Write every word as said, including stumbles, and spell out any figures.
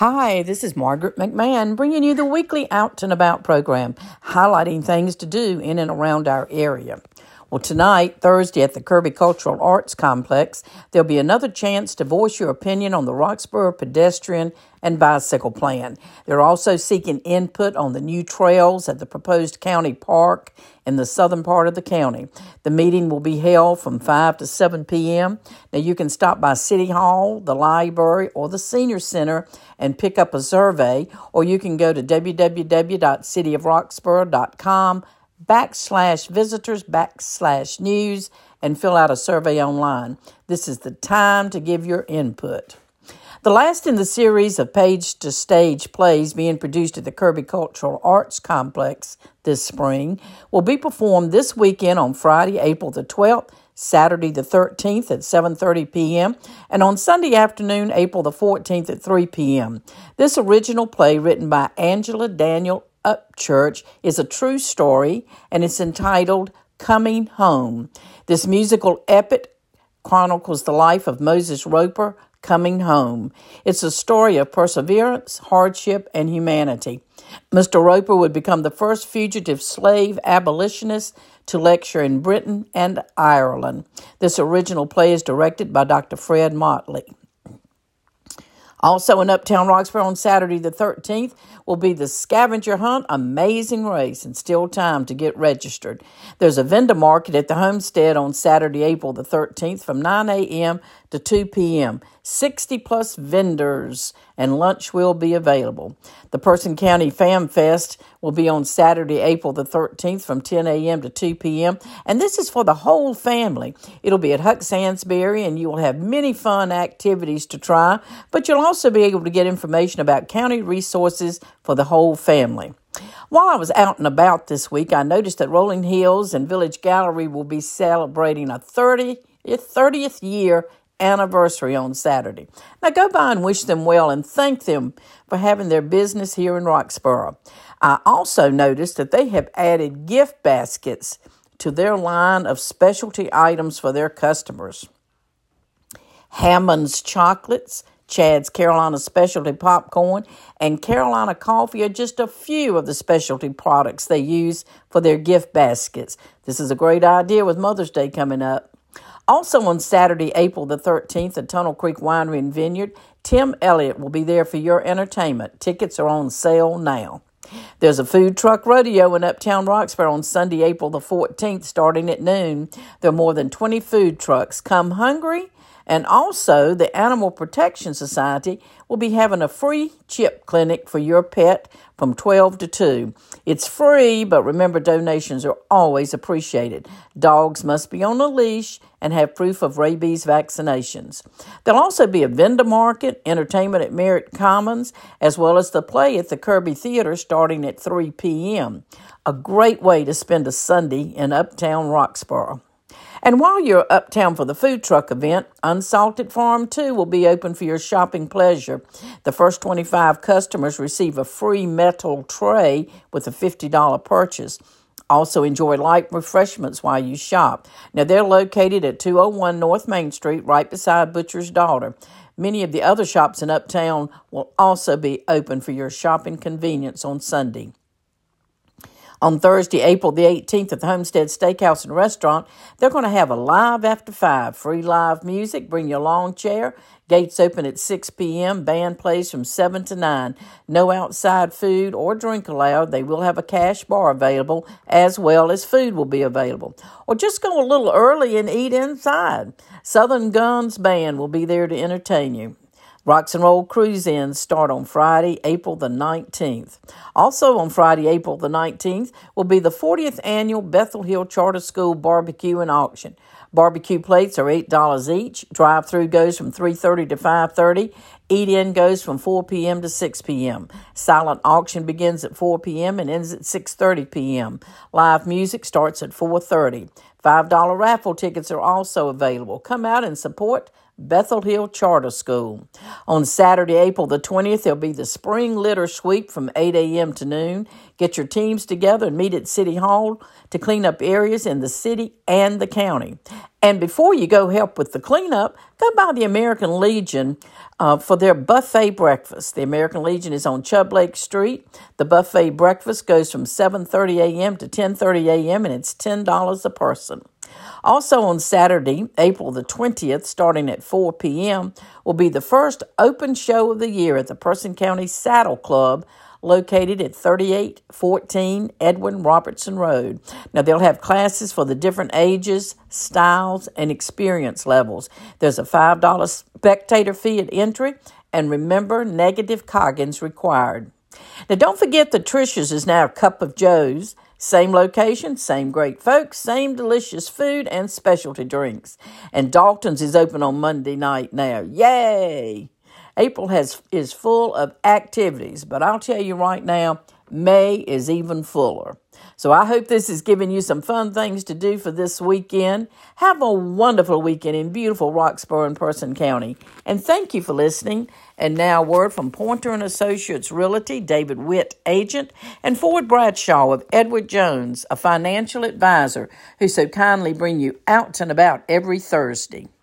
Hi, this is Margaret McMahon bringing you the weekly Out and About program, highlighting things to do in and around our area. Well, tonight, Thursday, at the Kirby Cultural Arts Complex, there'll be another chance to voice your opinion on the Roxboro pedestrian and bicycle plan. They're also seeking input on the new trails at the proposed county park in the southern part of the county. The meeting will be held from five to seven p.m. Now, you can stop by City Hall, the library, or the Senior Center and pick up a survey, or you can go to w w w dot city of roxboro dot com backslash visitors backslash news and fill out a survey online. This is the time to give your input. The last in the series of page-to-stage plays being produced at the Kirby Cultural Arts Complex this spring will be performed this weekend on Friday, April the twelfth, Saturday the thirteenth at seven thirty p.m., and on Sunday afternoon, April the fourteenth at three p.m. This original play, written by Angela Daniel Upchurch, is a true story, and it's entitled Coming Home. This musical epic chronicles the life of Moses Roper coming home. It's a story of perseverance, hardship, and humanity. Mister Roper would become the first fugitive slave abolitionist to lecture in Britain and Ireland. This original play is directed by Doctor Fred Motley. Also in Uptown Roxboro on Saturday the thirteenth will be the Scavenger Hunt Amazing Race, and still time to get registered. There's a vendor market at the Homestead on Saturday, April the thirteenth from nine a.m. to two p.m. sixty plus vendors and lunch will be available. The Person County Fam Fest will be on Saturday, April the thirteenth from ten a.m. to two p.m. And this is for the whole family. It'll be at Huck Sansbury, and you will have many fun activities to try, but you'll also be able to get information about county resources for the whole family. While I was out and about this week, I noticed that Rolling Hills and Village Gallery will be celebrating a thirtieth year anniversary on Saturday. Now go by and wish them well and thank them for having their business here in Roxboro. I also noticed that they have added gift baskets to their line of specialty items for their customers. Hammond's Chocolates, Chad's Carolina Specialty Popcorn, and Carolina Coffee are just a few of the specialty products they use for their gift baskets. This is a great idea with Mother's Day coming up. Also on Saturday, April the thirteenth, at Tunnel Creek Winery and Vineyard, Tim Elliott will be there for your entertainment. Tickets are on sale now. There's a food truck rodeo in Uptown Roxboro on Sunday, April the fourteenth, starting at noon. There are more than twenty food trucks. Come hungry. And also, the Animal Protection Society will be having a free chip clinic for your pet from twelve to two. It's free, but remember, donations are always appreciated. Dogs must be on a leash and have proof of rabies vaccinations. There'll also be a vendor market, entertainment at Merritt Commons, as well as the play at the Kirby Theater starting at three p.m. A great way to spend a Sunday in Uptown Roxboro. And while you're uptown for the food truck event, Unsalted Farm two will be open for your shopping pleasure. The first twenty-five customers receive a free metal tray with a fifty dollars purchase. Also enjoy light refreshments while you shop. Now, they're located at two oh one North Main Street, right beside Butcher's Daughter. Many of the other shops in Uptown will also be open for your shopping convenience on Sunday. On Thursday, April the eighteenth, at the Homestead Steakhouse and Restaurant, they're going to have a live after five, free live music. Bring your lawn chair. Gates open at six p.m. Band plays from seven to nine. No outside food or drink allowed. They will have a cash bar available, as well as food will be available. Or just go a little early and eat inside. Southern Guns Band will be there to entertain you. Rocks and Roll Cruise-Ins start on Friday, April the nineteenth. Also on Friday, April the nineteenth, will be the fortieth Annual Bethel Hill Charter School Barbecue and Auction. Barbecue plates are eight dollars each. Drive-through goes from three thirty to five thirty. Eat-in goes from four p.m. to six p.m. Silent auction begins at four p.m. and ends at six thirty p.m. Live music starts at four thirty. five dollars raffle tickets are also available. Come out and support Bethel Hill Charter School. On Saturday, April the twentieth, there'll be the spring litter sweep from eight a.m. to noon. Get your teams together and meet at City Hall to clean up areas in the city and the county. And before you go help with the cleanup, go by the American Legion uh, for their buffet breakfast. The American Legion is on Chubb Lake Street. The buffet breakfast goes from seven thirty a.m. to ten thirty a.m. and it's ten dollars a person. Also on Saturday, April the twentieth, starting at four p.m., will be the first open show of the year at the Person County Saddle Club, located at thirty-eight fourteen Edwin Robertson Road. Now, they'll have classes for the different ages, styles, and experience levels. There's a five dollars spectator fee at entry, and remember, negative Coggins required. Now, don't forget that Tricia's is now Cup of Joe's. Same location, same great folks, same delicious food and specialty drinks. And Dalton's is open on Monday night now. Yay! April has is full of activities, but I'll tell you right now, May is even fuller. So I hope this is giving you some fun things to do for this weekend. Have a wonderful weekend in beautiful Roxborough and Person County. And thank you for listening. And now a word from Pointer and Associates Realty, David Witt, agent, and Ford Bradshaw of Edward Jones, a financial advisor, who so kindly bring you out and about every Thursday.